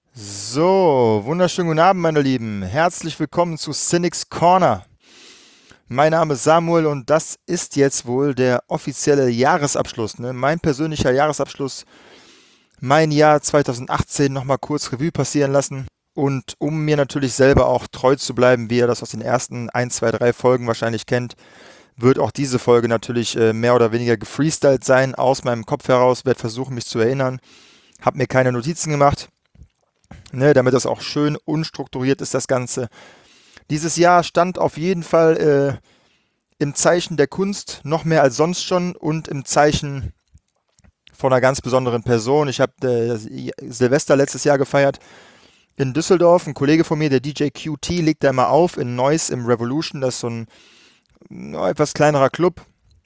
So, wunderschönen guten Abend, meine Lieben. Herzlich willkommen zu Cynics Corner. Mein Name ist Samuel und das ist jetzt wohl der offizielle Jahresabschluss, ne? Mein persönlicher Jahresabschluss, mein Jahr 2018 nochmal kurz Revue passieren lassen. Und um mir natürlich selber auch treu zu bleiben, wie ihr das aus den ersten 1, 2, 3 Folgen wahrscheinlich kennt, wird auch diese Folge natürlich mehr oder weniger gefreestylt sein, aus meinem Kopf heraus, werde versuchen, mich zu erinnern. Hab mir keine Notizen gemacht, ne, damit das auch schön unstrukturiert ist, das Ganze. Dieses Jahr stand auf jeden Fall im Zeichen der Kunst noch mehr als sonst schon und im Zeichen von einer ganz besonderen Person. Ich habe Silvester letztes Jahr gefeiert in Düsseldorf. Ein Kollege von mir, der DJ QT, legt da immer auf in Neuss im Revolution. Das ist so ein etwas kleinerer Club.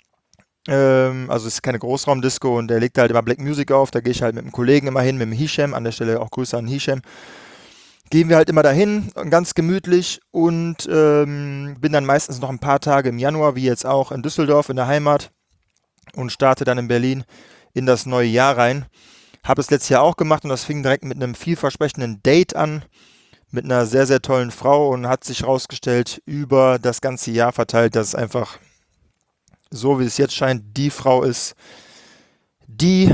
Also es ist keine Großraumdisco und der legt da halt immer Black Music auf. Da gehe ich halt mit einem Kollegen immer hin, mit dem Hisham. An der Stelle auch Grüße an Hisham. Gehen wir halt immer dahin, ganz gemütlich und bin dann meistens noch ein paar Tage im Januar, wie jetzt auch in Düsseldorf in der Heimat und starte dann in Berlin in das neue Jahr rein. Habe es letztes Jahr auch gemacht und das fing direkt mit einem vielversprechenden Date an, mit einer sehr, sehr tollen Frau und hat sich herausgestellt, über das ganze Jahr verteilt, dass es einfach, so wie es jetzt scheint, die Frau ist, die,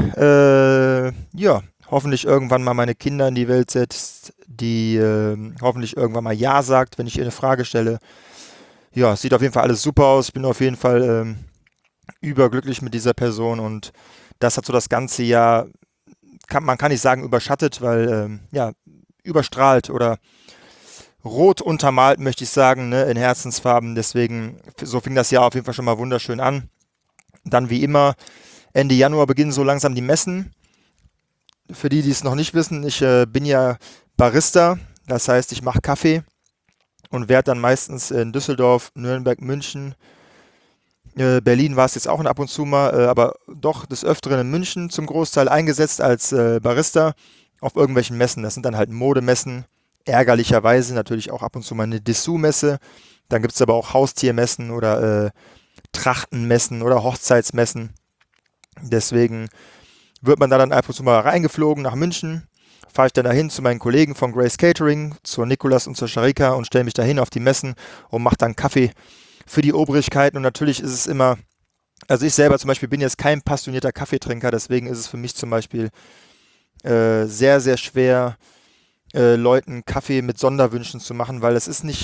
ja, hoffentlich irgendwann mal meine Kinder in die Welt setzt, die hoffentlich irgendwann mal Ja sagt, wenn ich ihr eine Frage stelle. Ja, sieht auf jeden Fall alles super aus. Ich bin auf jeden Fall überglücklich mit dieser Person und das hat so das ganze Jahr, man kann nicht sagen überschattet, weil, ja, überstrahlt oder rot untermalt, möchte ich sagen, ne, in Herzensfarben. Deswegen, so fing das Jahr auf jeden Fall schon mal wunderschön an. Dann wie immer, Ende Januar beginnen so langsam die Messen. Für die, die es noch nicht wissen, ich bin ja Barista, das heißt, ich mache Kaffee und werde dann meistens in Düsseldorf, Nürnberg, München, Berlin war es jetzt auch ab und zu mal, aber doch des Öfteren in München zum Großteil eingesetzt als Barista auf irgendwelchen Messen. Das sind dann halt Modemessen, ärgerlicherweise natürlich auch ab und zu mal eine Dessous-Messe. Dann gibt es aber auch Haustiermessen oder Trachtenmessen oder Hochzeitsmessen. Deswegen wird man da dann ab und zu mal reingeflogen nach München. Fahre ich dann dahin zu meinen Kollegen von Grace Catering, zur Nikolas und zur Sharika und stelle mich dahin auf die Messen und mache dann Kaffee für die Obrigkeiten. Und natürlich ist es immer, also ich selber zum Beispiel bin jetzt kein passionierter Kaffeetrinker, deswegen ist es für mich zum Beispiel sehr, sehr schwer, Leuten Kaffee mit Sonderwünschen zu machen, weil es ist nicht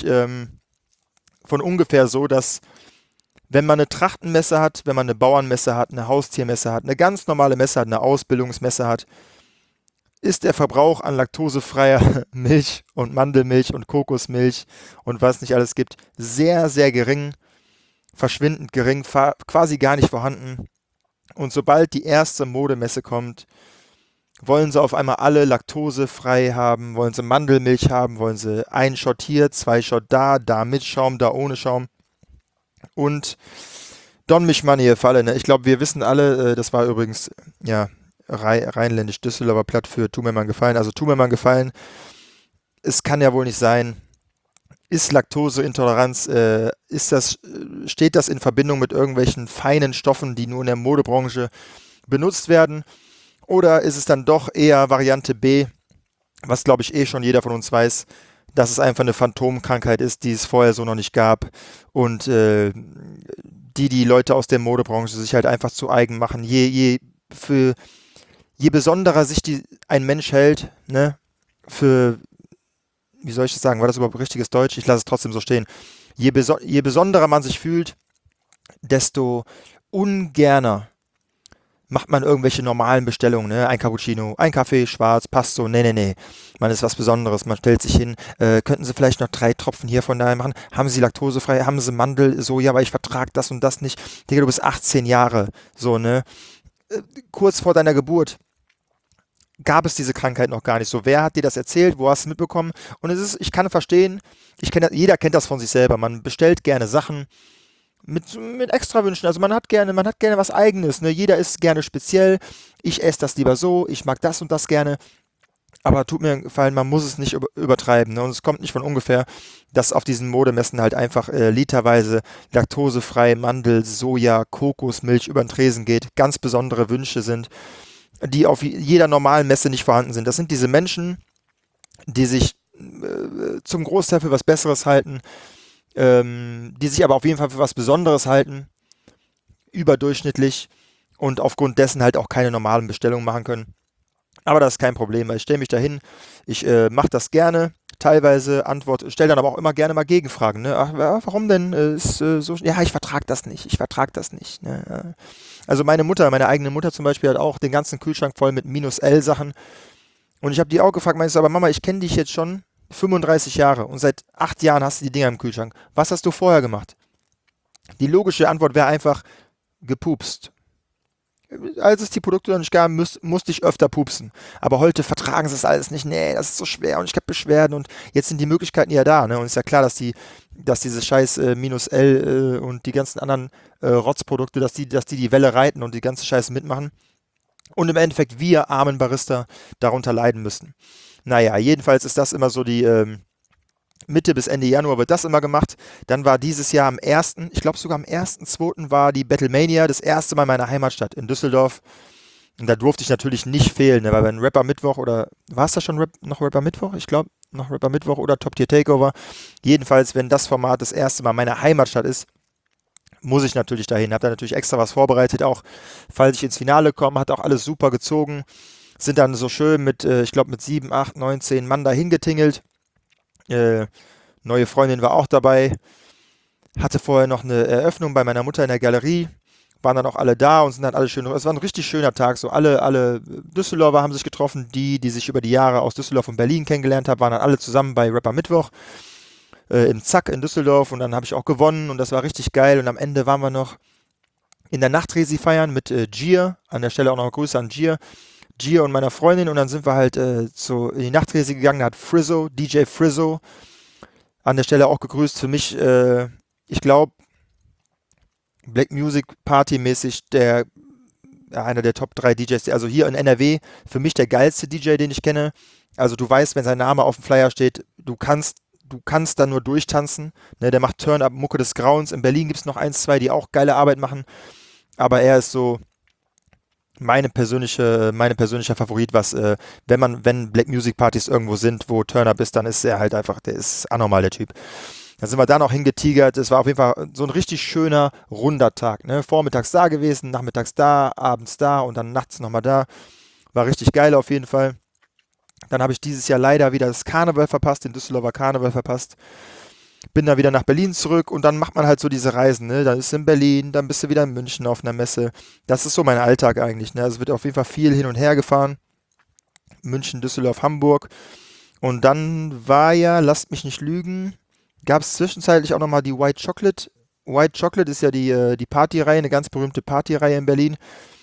von ungefähr so, dass wenn man eine Trachtenmesse hat, wenn man eine Bauernmesse hat, eine Haustiermesse hat, eine ganz normale Messe hat, eine Ausbildungsmesse hat, ist der Verbrauch an laktosefreier Milch und Mandelmilch und Kokosmilch und was es nicht alles gibt, sehr, sehr gering, verschwindend gering, quasi gar nicht vorhanden. Und sobald die erste Modemesse kommt, wollen sie auf einmal alle laktosefrei haben, wollen sie Mandelmilch haben, wollen sie ein Shot hier, zwei Shot da, da mit Schaum, da ohne Schaum. Und Don mich mal in die Falle, ne? Ich glaube, wir wissen alle, das war übrigens, ja, rheinländisch-Düsseldorfer Platt für tu mir mal einen Gefallen. Also tu mir mal einen Gefallen, es kann ja wohl nicht sein, ist Laktoseintoleranz, steht das in Verbindung mit irgendwelchen feinen Stoffen, die nur in der Modebranche benutzt werden? Oder ist es dann doch eher Variante B, was glaube ich eh schon jeder von uns weiß, dass es einfach eine Phantomkrankheit ist, die es vorher so noch nicht gab und die Leute aus der Modebranche sich halt einfach zu eigen machen. Je besonderer sich ein Mensch hält, ne, für, wie soll ich das sagen, war das überhaupt richtiges Deutsch? Ich lasse es trotzdem so stehen. Je besonderer man sich fühlt, desto ungerner macht man irgendwelche normalen Bestellungen, ne? Ein Cappuccino, ein Kaffee, schwarz, passt so. Nee, nee, nee. Man ist was Besonderes. Man stellt sich hin. Könnten Sie vielleicht noch 3 Tropfen hier von daher machen? Haben Sie laktosefrei? Haben Sie Mandel? So, ja, aber ich vertrage das und das nicht. Digga, du bist 18 Jahre. So, ne? Kurz vor deiner Geburt gab es diese Krankheit noch gar nicht. So, wer hat dir das erzählt? Wo hast du es mitbekommen? Und ich kann verstehen, jeder kennt das von sich selber. Man bestellt gerne Sachen mit Extrawünschen. Also man hat gerne was Eigenes. Ne? Jeder ist gerne speziell. Ich esse das lieber so. Ich mag das und das gerne. Aber tut mir einen Gefallen, man muss es nicht übertreiben. Ne? Und es kommt nicht von ungefähr, dass auf diesen Modemessen halt einfach literweise laktosefrei Mandel, Soja, Kokosmilch über den Tresen geht. Ganz besondere Wünsche sind, die auf jeder normalen Messe nicht vorhanden sind. Das sind diese Menschen, die sich zum Großteil für was Besseres halten, die sich aber auf jeden Fall für was Besonderes halten, überdurchschnittlich und aufgrund dessen halt auch keine normalen Bestellungen machen können. Aber das ist kein Problem. Ich stelle mich dahin, ich mache das gerne, teilweise stelle dann aber auch immer gerne mal Gegenfragen. Ne? Ach, ja, warum denn? Ist so, ja, ich vertrage das nicht, ich vertrage das nicht. Ne? Ja. Also meine eigene Mutter zum Beispiel hat auch den ganzen Kühlschrank voll mit Minus-L-Sachen. Und ich habe die auch gefragt, meinst du, aber Mama, ich kenne dich jetzt schon 35 Jahre und seit 8 Jahren hast du die Dinger im Kühlschrank. Was hast du vorher gemacht? Die logische Antwort wäre einfach gepupst. Als es die Produkte noch nicht gab, musste ich öfter pupsen. Aber heute vertragen sie es alles nicht. Nee, das ist so schwer und ich habe Beschwerden und jetzt sind die Möglichkeiten ja da. Ne? Und ist ja klar, dass diese scheiß Minus L und die ganzen anderen Rotzprodukte, dass die Welle reiten und die ganze Scheiße mitmachen. Und im Endeffekt wir armen Barista darunter leiden müssen. Naja, jedenfalls ist das immer so die Mitte bis Ende Januar wird das immer gemacht. Dann war dieses Jahr am 1., ich glaube sogar am 1.2. war die Battlemania, das erste Mal in meiner Heimatstadt in Düsseldorf. Und da durfte ich natürlich nicht fehlen, ne, weil wenn Rapper Mittwoch oder, war es da schon noch Rapper Mittwoch? Ich glaube, noch Rapper Mittwoch oder Top Tier Takeover. Jedenfalls, wenn das Format das erste Mal meine Heimatstadt ist, muss ich natürlich dahin. Habe da natürlich extra was vorbereitet, auch falls ich ins Finale komme, hat auch alles super gezogen. Sind dann so schön mit, ich glaube, mit 7, 8, 9, 10 Mann dahin getingelt. Äh, Neue Freundin war auch dabei. Hatte vorher noch eine Eröffnung bei meiner Mutter in der Galerie. Waren dann auch alle da und sind dann alle schön. Es war ein richtig schöner Tag. So alle Düsseldorfer haben sich getroffen. Die sich über die Jahre aus Düsseldorf und Berlin kennengelernt haben, waren dann alle zusammen bei Rapper Mittwoch im Zack in Düsseldorf. Und dann habe ich auch gewonnen und das war richtig geil. Und am Ende waren wir noch in der Nachtresi feiern mit Gier. An der Stelle auch noch Grüße an Gier. Gier und meiner Freundin. Und dann sind wir halt in die Nachtresi gegangen. Da hat DJ Frizzo, an der Stelle auch gegrüßt. Für mich, ich glaube, Black Music Party mäßig einer der Top 3 DJs, also hier in NRW, für mich der geilste DJ, den ich kenne. Also du weißt, wenn sein Name auf dem Flyer steht, du kannst da nur durchtanzen. Ne, der macht Turn-Up, Mucke des Grauens. In Berlin gibt es noch 1, 2, die auch geile Arbeit machen. Aber er ist so mein persönlicher Favorit, wenn Black Music Partys irgendwo sind, wo Turn-Up ist, dann ist er halt einfach, der ist anormal, der Typ. Da sind wir da noch hingetigert. Es war auf jeden Fall so ein richtig schöner, runder Tag. Ne? Vormittags da gewesen, nachmittags da, abends da und dann nachts nochmal da. War richtig geil auf jeden Fall. Dann habe ich dieses Jahr leider wieder das Karneval verpasst, den Düsseldorfer Karneval verpasst. Bin dann wieder nach Berlin zurück und dann macht man halt so diese Reisen. Ne? Dann ist in Berlin, dann bist du wieder in München auf einer Messe. Das ist so mein Alltag eigentlich. Ne? Also es wird auf jeden Fall viel hin und her gefahren. München, Düsseldorf, Hamburg. Und dann war ja, lasst mich nicht lügen, gab es zwischenzeitlich auch nochmal die White Chocolate. White Chocolate ist ja die Partyreihe, eine ganz berühmte Partyreihe in Berlin.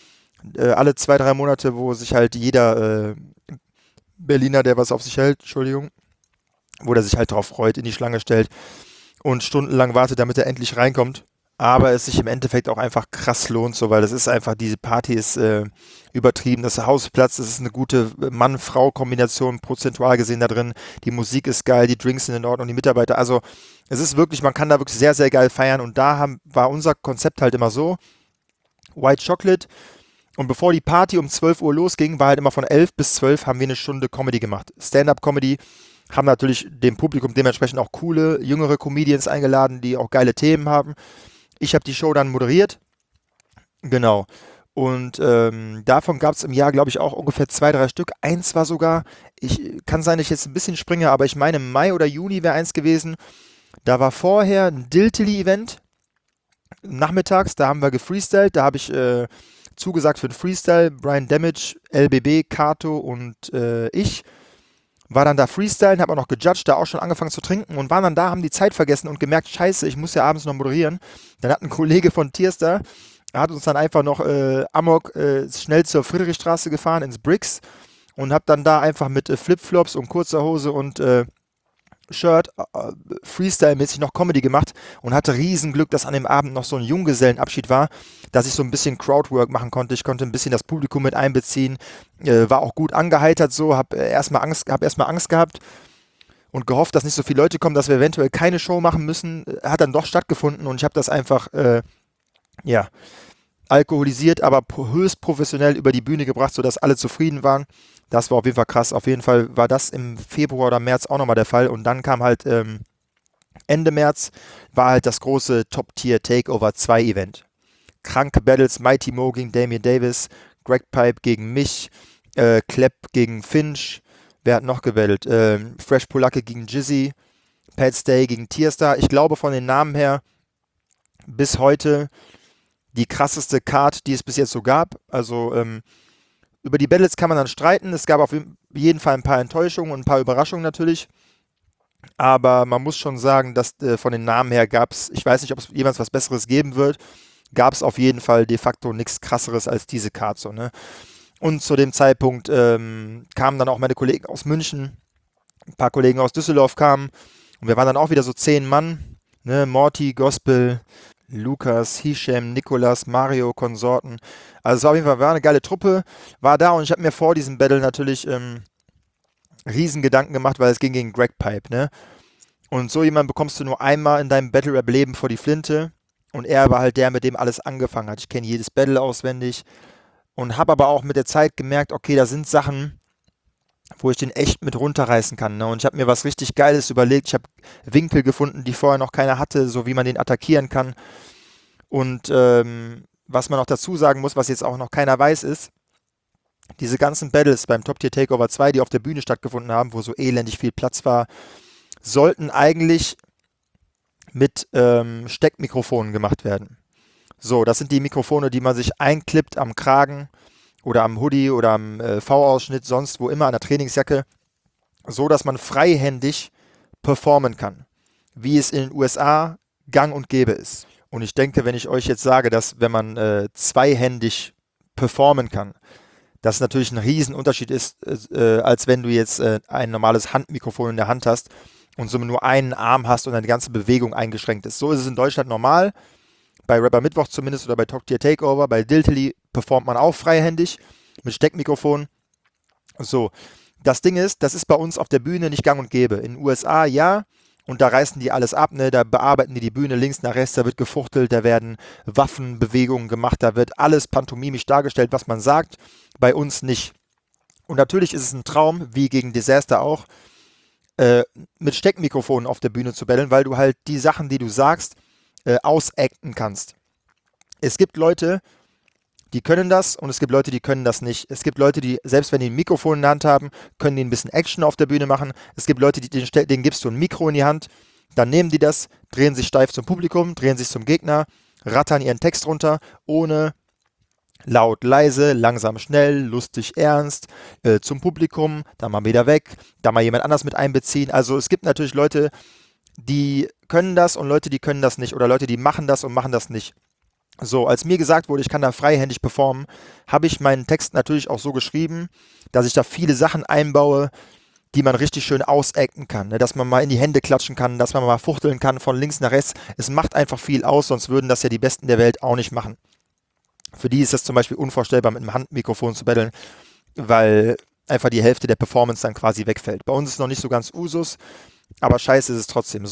Alle 2, 3 Monate, wo sich halt jeder Berliner, der was auf sich hält, Entschuldigung, wo der sich halt drauf freut, in die Schlange stellt und stundenlang wartet, damit er endlich reinkommt. Aber es sich im Endeffekt auch einfach krass lohnt, so, weil das ist einfach, diese Party ist übertrieben. Das Hausplatz, das ist eine gute Mann-Frau-Kombination prozentual gesehen da drin. Die Musik ist geil, die Drinks sind in Ordnung, die Mitarbeiter. Also es ist wirklich, man kann da wirklich sehr, sehr geil feiern. Und war unser Konzept halt immer so, White Chocolate. Und bevor die Party um 12 Uhr losging, war halt immer von 11 bis 12 haben wir eine Stunde Comedy gemacht. Stand-up-Comedy, haben natürlich dem Publikum dementsprechend auch coole, jüngere Comedians eingeladen, die auch geile Themen haben. Ich habe die Show dann moderiert. Genau. Und davon gab es im Jahr, glaube ich, auch ungefähr 2, 3 Stück. Eins war sogar, kann sein, dass ich jetzt ein bisschen springe, aber ich meine, im Mai oder Juni wäre eins gewesen. Da war vorher ein Diltily-Event, nachmittags, da haben wir gefreestylt. Da habe ich zugesagt für den Freestyle. Brian Damage, LBB, Kato und ich. War dann da freestylen, hab auch noch gejudged, da auch schon angefangen zu trinken und waren dann da, haben die Zeit vergessen und gemerkt, scheiße, ich muss ja abends noch moderieren. Dann hat ein Kollege von Tierstar, hat uns dann einfach noch amok schnell zur Friedrichstraße gefahren, ins Bricks und hab dann da einfach mit Flipflops und kurzer Hose und Shirt Freestyle-mäßig noch Comedy gemacht und hatte Riesenglück, dass an dem Abend noch so ein Junggesellenabschied war, dass ich so ein bisschen Crowdwork machen konnte. Ich konnte ein bisschen das Publikum mit einbeziehen, war auch gut angeheitert so, hab erstmal Angst gehabt und gehofft, dass nicht so viele Leute kommen, dass wir eventuell keine Show machen müssen. Hat dann doch stattgefunden und ich habe das einfach, ja, alkoholisiert, aber höchst professionell über die Bühne gebracht, sodass alle zufrieden waren. Das war auf jeden Fall krass. Auf jeden Fall war das im Februar oder März auch nochmal der Fall. Und dann kam halt Ende März war halt das große Top-Tier Takeover 2 Event. Kranke Battles, Mighty Mo gegen Damian Davis, Greg Pipe gegen mich, Klepp gegen Finch. Wer hat noch gebattelt? Fresh Polacke gegen Jizzy, Pat Stay gegen Tierstar. Ich glaube von den Namen her bis heute die krasseste Card, die es bis jetzt so gab. Also über die Battles kann man dann streiten. Es gab auf jeden Fall ein paar Enttäuschungen und ein paar Überraschungen natürlich. Aber man muss schon sagen, dass von den Namen her gab es, ich weiß nicht, ob es jemals was Besseres geben wird, gab es auf jeden Fall de facto nichts Krasseres als diese Card so, ne? Und zu dem Zeitpunkt kamen dann auch meine Kollegen aus München, ein paar Kollegen aus Düsseldorf kamen und wir waren dann auch wieder so 10 Mann, ne? Morty, Gospel, Lukas, Hisham, Nikolas, Mario, Konsorten. Also es war auf jeden Fall war eine geile Truppe, war da und ich habe mir vor diesem Battle natürlich riesen Gedanken gemacht, weil es ging gegen Greg Pipe, ne? Und so jemanden bekommst du nur einmal in deinem Battle Rap Leben vor die Flinte. Und er war halt der, mit dem alles angefangen hat. Ich kenne jedes Battle auswendig und habe aber auch mit der Zeit gemerkt, okay, da sind Sachen, wo ich den echt mit runterreißen kann. Ne? Und ich habe mir was richtig Geiles überlegt. Ich habe Winkel gefunden, die vorher noch keiner hatte, so wie man den attackieren kann. Und was man noch dazu sagen muss, was jetzt auch noch keiner weiß, ist, diese ganzen Battles beim Top Tier Takeover 2, die auf der Bühne stattgefunden haben, wo so elendig viel Platz war, sollten eigentlich mit Steckmikrofonen gemacht werden. So, das sind die Mikrofone, die man sich einklippt am Kragen oder am Hoodie oder am V-Ausschnitt, sonst wo immer an der Trainingsjacke, so dass man freihändig performen kann, wie es in den USA gang und gäbe ist. Und ich denke, wenn ich euch jetzt sage, dass wenn man zweihändig performen kann, das natürlich ein Riesenunterschied ist, als wenn du jetzt ein normales Handmikrofon in der Hand hast und somit nur einen Arm hast und deine ganze Bewegung eingeschränkt ist. So ist es in Deutschland normal, bei Rapper Mittwoch zumindest oder bei Top Tier Takeover. Bei Diltily performt man auch freihändig mit Steckmikrofon. So, das Ding ist, das ist bei uns auf der Bühne nicht gang und gäbe. In den USA ja, und da reißen die alles ab, ne? Da bearbeiten die Bühne links nach rechts, da wird gefuchtelt, da werden Waffenbewegungen gemacht, da wird alles pantomimisch dargestellt, was man sagt. Bei uns nicht. Und natürlich ist es ein Traum, wie gegen Disaster auch, mit Steckmikrofonen auf der Bühne zu battlen, weil du halt die Sachen, die du sagst, ausacten kannst. Es gibt Leute, die können das und es gibt Leute, die können das nicht. Es gibt Leute, die, selbst wenn die ein Mikrofon in der Hand haben, können die ein bisschen Action auf der Bühne machen. Es gibt Leute, denen gibst du ein Mikro in die Hand, dann nehmen die das, drehen sich steif zum Publikum, drehen sich zum Gegner, rattern ihren Text runter, ohne laut, leise, langsam, schnell, lustig, ernst, zum Publikum, dann mal wieder weg, dann mal jemand anders mit einbeziehen. Also es gibt natürlich Leute, die können das und Leute, die können das nicht. Oder Leute, die machen das und machen das nicht. So, als mir gesagt wurde, ich kann da freihändig performen, habe ich meinen Text natürlich auch so geschrieben, dass ich da viele Sachen einbaue, die man richtig schön ausacten kann. Ne? Dass man mal in die Hände klatschen kann, dass man mal fuchteln kann von links nach rechts. Es macht einfach viel aus, sonst würden das ja die Besten der Welt auch nicht machen. Für die ist das zum Beispiel unvorstellbar, mit einem Handmikrofon zu battlen, weil einfach die Hälfte der Performance dann quasi wegfällt. Bei uns ist es noch nicht so ganz Usus, aber scheiße ist es trotzdem.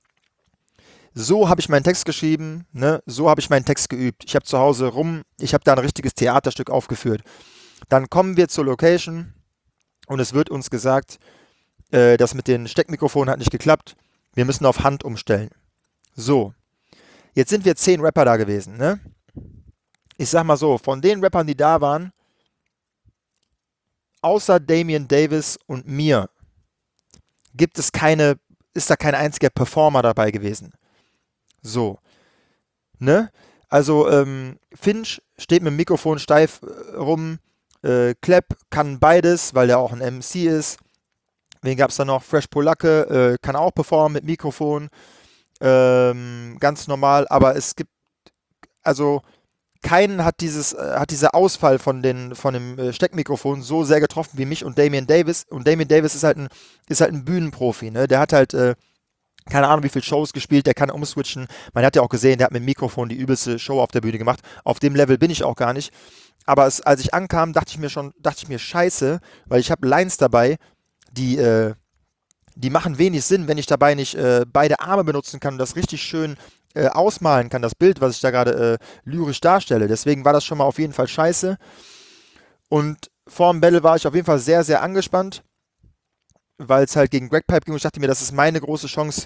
So habe ich meinen Text geschrieben, ne? So habe ich meinen Text geübt. Ich habe zu Hause ich habe da ein richtiges Theaterstück aufgeführt. Dann kommen wir zur Location und es wird uns gesagt, das mit den Steckmikrofonen hat nicht geklappt. Wir müssen auf Hand umstellen. So, jetzt sind wir 10 Rapper da gewesen, ne? Ich sag mal so, von den Rappern, die da waren, außer Damian Davis und mir, ist da kein einziger Performer dabei gewesen. So, ne? Also, Finch steht mit dem Mikrofon steif rum. Klepp kann beides, weil er auch ein MC ist. Wen gab es da noch? Fresh Polacke kann auch performen mit Mikrofon. Ganz normal, aber es gibt, also, keinen hat dieser Ausfall von dem Steckmikrofon so sehr getroffen wie mich und Damian Davis. Und Damian Davis ist halt ein Bühnenprofi, ne? Der hat halt keine Ahnung, wie viele Shows gespielt, der kann umswitchen. Man hat ja auch gesehen, der hat mit dem Mikrofon die übelste Show auf der Bühne gemacht. Auf dem Level bin ich auch gar nicht. Aber als ich ankam, dachte ich mir, scheiße, weil ich habe Lines dabei, die machen wenig Sinn, wenn ich dabei nicht beide Arme benutzen kann und das richtig schön ausmalen kann, das Bild, was ich da gerade lyrisch darstelle. Deswegen war das schon mal auf jeden Fall scheiße. Und vor dem Battle war ich auf jeden Fall sehr, sehr angespannt, weil es halt gegen Greg Pipe ging und ich dachte mir, das ist meine große Chance,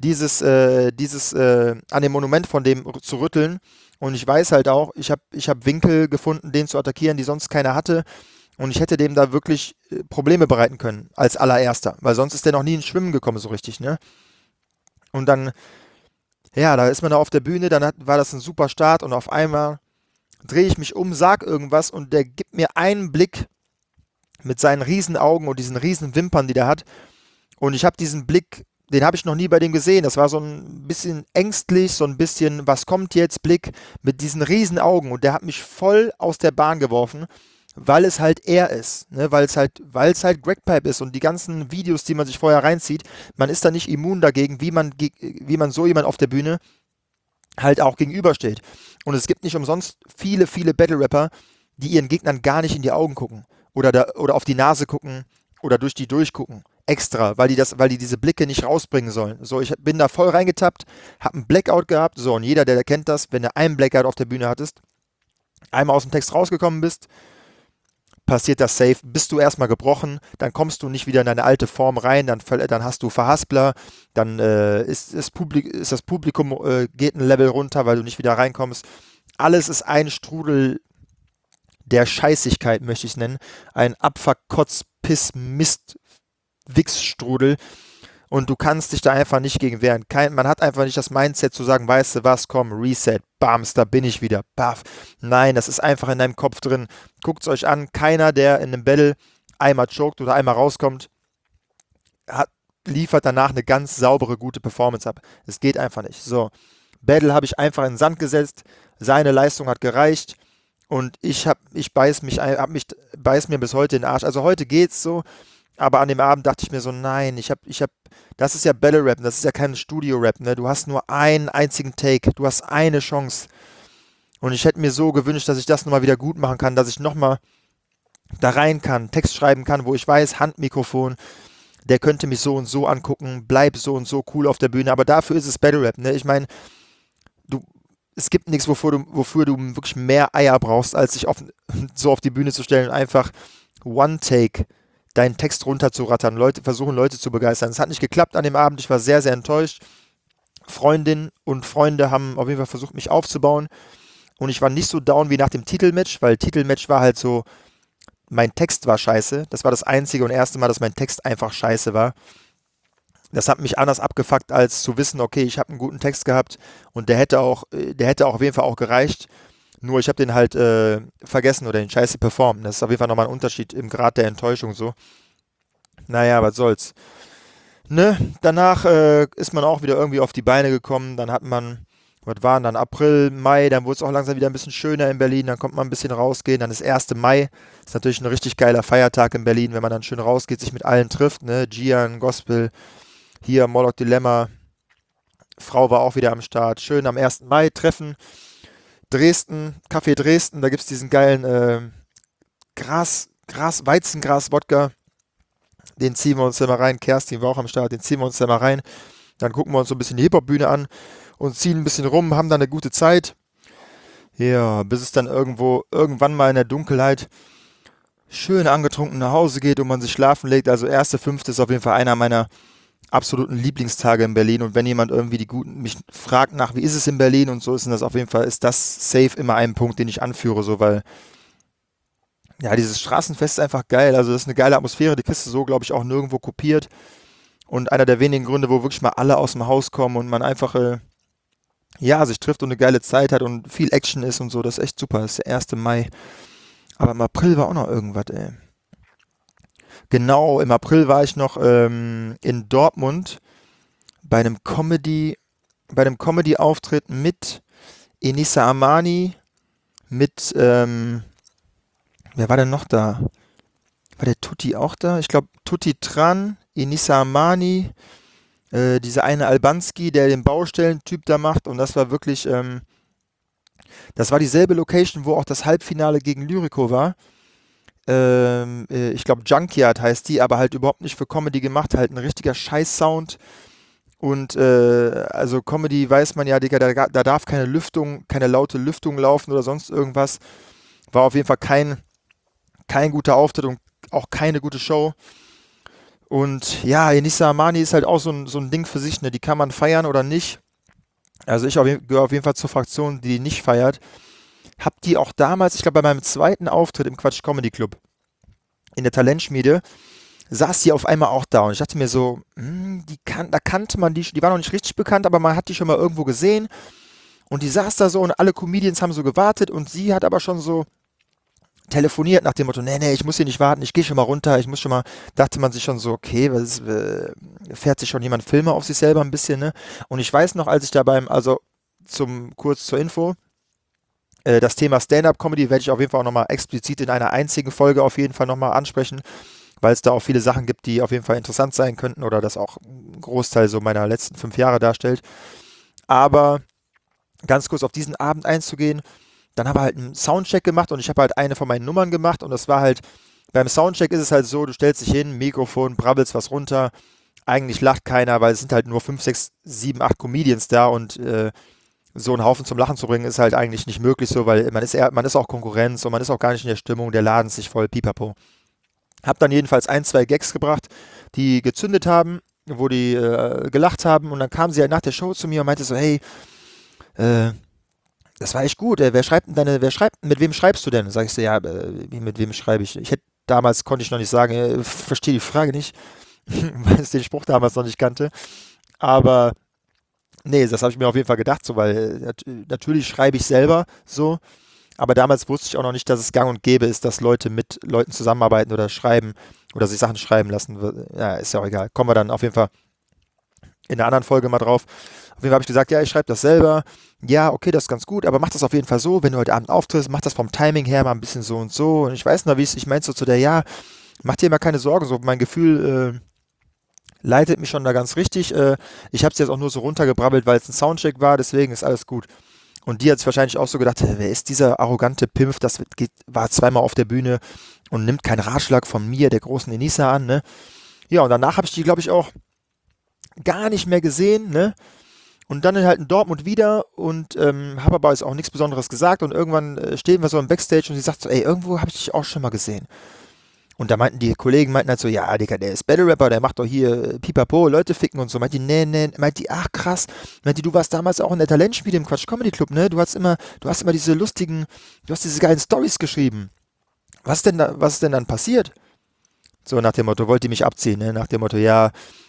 an dem Monument von dem zu rütteln. Und ich weiß halt auch, ich hab Winkel gefunden, den zu attackieren, die sonst keiner hatte. Und ich hätte dem da wirklich Probleme bereiten können, als allererster. Weil sonst ist der noch nie ins Schwimmen gekommen, so richtig, ne? Und dann, ja, da ist man da auf der Bühne, war das ein super Start und auf einmal drehe ich mich um, sag irgendwas und der gibt mir einen Blick mit seinen riesen Augen und diesen riesen Wimpern, die der hat. Und ich habe diesen Blick, den habe ich noch nie bei dem gesehen. Das war so ein bisschen ängstlich, so ein bisschen, was kommt jetzt, Blick mit diesen riesen Augen. Und der hat mich voll aus der Bahn geworfen, weil es halt er ist. Ne? Weil es halt Greg Pipe ist und die ganzen Videos, die man sich vorher reinzieht, man ist da nicht immun dagegen, wie man so jemand auf der Bühne halt auch gegenübersteht. Und es gibt nicht umsonst viele, viele Battle-Rapper, die ihren Gegnern gar nicht in die Augen gucken. Oder auf die Nase gucken oder durch die durchgucken. Extra, weil die diese Blicke nicht rausbringen sollen. So, ich bin da voll reingetappt, hab einen Blackout gehabt. So, und jeder, der kennt das, wenn du einen Blackout auf der Bühne hattest, einmal aus dem Text rausgekommen bist, passiert das safe, bist du erstmal gebrochen, dann kommst du nicht wieder in deine alte Form rein, dann hast du Verhaspler, dann ist das Publikum geht ein Level runter, weil du nicht wieder reinkommst. Alles ist ein Strudel der Scheißigkeit, möchte ich es nennen. Ein Abfuck, Kotz, Piss, Mist, Wichsstrudel. Und du kannst dich da einfach nicht gegen wehren. Man hat einfach nicht das Mindset zu sagen, weißt du was, komm, Reset, Bams, da bin ich wieder, baff. Nein, das ist einfach in deinem Kopf drin. Guckt es euch an, keiner, der in einem Battle einmal choked oder einmal rauskommt, hat, liefert danach eine ganz saubere, gute Performance ab. Es geht einfach nicht. So, Battle habe ich einfach in den Sand gesetzt, seine Leistung hat gereicht und beiß mir bis heute in den Arsch. Also heute geht's so, aber an dem Abend dachte ich mir so, nein, das ist ja Battle Rap, das ist ja kein Studio Rap, ne? Du hast nur einen einzigen Take, du hast eine Chance. Und ich hätte mir so gewünscht, dass ich das nochmal wieder gut machen kann, dass ich nochmal da rein kann, Text schreiben kann, wo ich weiß, Handmikrofon, der könnte mich so und so angucken, bleib so und so cool auf der Bühne, aber dafür ist es Battle Rap, ne? Ich meine, du, es gibt nichts, wofür du wirklich mehr Eier brauchst, als sich so auf die Bühne zu stellen und einfach One Take deinen Text runterzurattern, versuchen Leute zu begeistern. Es hat nicht geklappt an dem Abend, ich war sehr, sehr enttäuscht. Freundinnen und Freunde haben auf jeden Fall versucht, mich aufzubauen und ich war nicht so down wie nach dem Titelmatch, weil Titelmatch war halt so, mein Text war scheiße. Das war das einzige und erste Mal, dass mein Text einfach scheiße war. Das hat mich anders abgefuckt, als zu wissen, okay, ich habe einen guten Text gehabt und der hätte auch auf jeden Fall auch gereicht. Nur ich habe den halt vergessen oder den scheiße performt. Das ist auf jeden Fall nochmal ein Unterschied im Grad der Enttäuschung so. Naja, was soll's. Ne? Danach ist man auch wieder irgendwie auf die Beine gekommen. Dann hat man, was waren dann, April, Mai, dann wurde es auch langsam wieder ein bisschen schöner in Berlin. Dann kommt man ein bisschen rausgehen. Dann ist 1. Mai. Ist natürlich ein richtig geiler Feiertag in Berlin, wenn man dann schön rausgeht, sich mit allen trifft. Ne? Gian, Gospel, hier Moloch Dilemma. Frau war auch wieder am Start. Schön am 1. Mai treffen. Dresden, Café Dresden, da gibt es diesen geilen Weizengras-Wodka. Den ziehen wir uns ja mal rein. Kerstin war auch am Start, den ziehen wir uns ja mal rein. Dann gucken wir uns so ein bisschen die Hip-Hop-Bühne an und ziehen ein bisschen rum, haben dann eine gute Zeit. Ja, bis es dann irgendwann mal in der Dunkelheit schön angetrunken nach Hause geht und man sich schlafen legt. Also 1.5. ist auf jeden Fall einer meiner absoluten Lieblingstage in Berlin. Und wenn jemand irgendwie mich fragt nach, wie ist es in Berlin und so, ist das safe immer ein Punkt, den ich anführe, so, weil ja, dieses Straßenfest ist einfach geil. Also das ist eine geile Atmosphäre, die kriegst du so, glaube ich, auch nirgendwo kopiert. Und einer der wenigen Gründe, wo wirklich mal alle aus dem Haus kommen und man einfach, ja, sich trifft und eine geile Zeit hat und viel Action ist und so, das ist echt super. Das ist der 1. Mai. Aber im April war auch noch irgendwas, ey. Genau, im April war ich noch in Dortmund bei einem Comedy-Auftritt mit Enisa Amani, mit, wer war denn noch da? War der Tutti auch da? Ich glaube, Tutti Tran, Enisa Amani, dieser eine Albanski, der den Baustellentyp da macht. Und das war wirklich, das war dieselbe Location, wo auch das Halbfinale gegen Lyrico war. Ich glaube, Junkyard heißt die, aber halt überhaupt nicht für Comedy gemacht. Halt ein richtiger Scheiß-Sound. Und also Comedy weiß man ja, Digga, da darf keine laute Lüftung laufen oder sonst irgendwas. War auf jeden Fall Kein guter Auftritt und auch keine gute Show. Und ja, Enisa Amani ist halt auch so ein Ding für sich, ne? Die kann man feiern oder nicht. Also ich gehöre auf jeden Fall zur Fraktion, die nicht feiert. Hab die auch damals, ich glaube bei meinem zweiten Auftritt im Quatsch Comedy Club in der Talentschmiede, saß die auf einmal auch da. Und ich dachte mir so, da kannte man die war noch nicht richtig bekannt, aber man hat die schon mal irgendwo gesehen. Und die saß da so und alle Comedians haben so gewartet und sie hat aber schon so telefoniert nach dem Motto, nee, nee, ich muss hier nicht warten, ich gehe schon mal runter, ich muss schon mal, dachte man sich schon so, okay, fährt sich schon jemand Filme auf sich selber ein bisschen, ne? Und ich weiß noch, als ich da also kurz zur Info, das Thema Stand-Up-Comedy werde ich auf jeden Fall auch nochmal explizit in einer einzigen Folge auf jeden Fall nochmal ansprechen, weil es da auch viele Sachen gibt, die auf jeden Fall interessant sein könnten oder das auch einen Großteil so meiner letzten 5 Jahre darstellt. Aber ganz kurz auf diesen Abend einzugehen, dann haben wir halt einen Soundcheck gemacht und ich habe halt eine von meinen Nummern gemacht und das war halt, beim Soundcheck ist es halt so, du stellst dich hin, Mikrofon, brabbelst was runter, eigentlich lacht keiner, weil es sind halt nur 5, 6, 7, 8 Comedians da und so einen Haufen zum Lachen zu bringen, ist halt eigentlich nicht möglich so, weil man ist auch Konkurrenz und man ist auch gar nicht in der Stimmung, der Laden ist sich voll, pipapo. Hab dann jedenfalls ein, zwei Gags gebracht, die gezündet haben, wo die gelacht haben und dann kam sie halt nach der Show zu mir und meinte so, hey, äh, das war echt gut. Mit wem schreibst du denn? Sag ich so, ja, mit wem schreibe ich? Damals konnte ich noch nicht sagen, verstehe die Frage nicht, weil ich den Spruch damals noch nicht kannte. Aber nee, das habe ich mir auf jeden Fall gedacht, so, weil natürlich schreibe ich selber so, aber damals wusste ich auch noch nicht, dass es gang und gäbe ist, dass Leute mit Leuten zusammenarbeiten oder schreiben oder sich Sachen schreiben lassen. Ja, ist ja auch egal. Kommen wir dann auf jeden Fall in einer anderen Folge mal drauf. Auf jeden Fall habe ich gesagt, ja, ich schreibe das selber. Ja, okay, das ist ganz gut, aber mach das auf jeden Fall so, wenn du heute Abend auftrittst, mach das vom Timing her mal ein bisschen so und so. Und ich weiß noch, ich meinte so zu der, ja, mach dir mal keine Sorgen, so mein Gefühl leitet mich schon da ganz richtig. Ich habe es jetzt auch nur so runtergebrabbelt, weil es ein Soundcheck war, deswegen ist alles gut. Und die hat sich wahrscheinlich auch so gedacht, wer ist dieser arrogante Pimpf, war zweimal auf der Bühne und nimmt keinen Ratschlag von mir, der großen Enisa an, ne? Ja, und danach habe ich die, glaube ich, auch gar nicht mehr gesehen, ne? Und dann halt in Dortmund wieder und habe aber jetzt auch nichts Besonderes gesagt und irgendwann stehen wir so im Backstage und sie sagt so, ey, irgendwo habe ich dich auch schon mal gesehen. Und da meinten die Kollegen, meinten halt so, ja, Digga, der ist Battle Rapper, der macht doch hier Pipapo, Leute ficken und so. Meint die, nee, nee, meint die, ach krass. Meint die, du warst damals auch in der Talentschmiede im Quatsch Comedy Club, ne? Du hast immer du hast diese geilen Stories geschrieben. Was ist denn dann passiert? So nach dem Motto, wollt ihr mich abziehen, ne? Nach dem Motto, ja,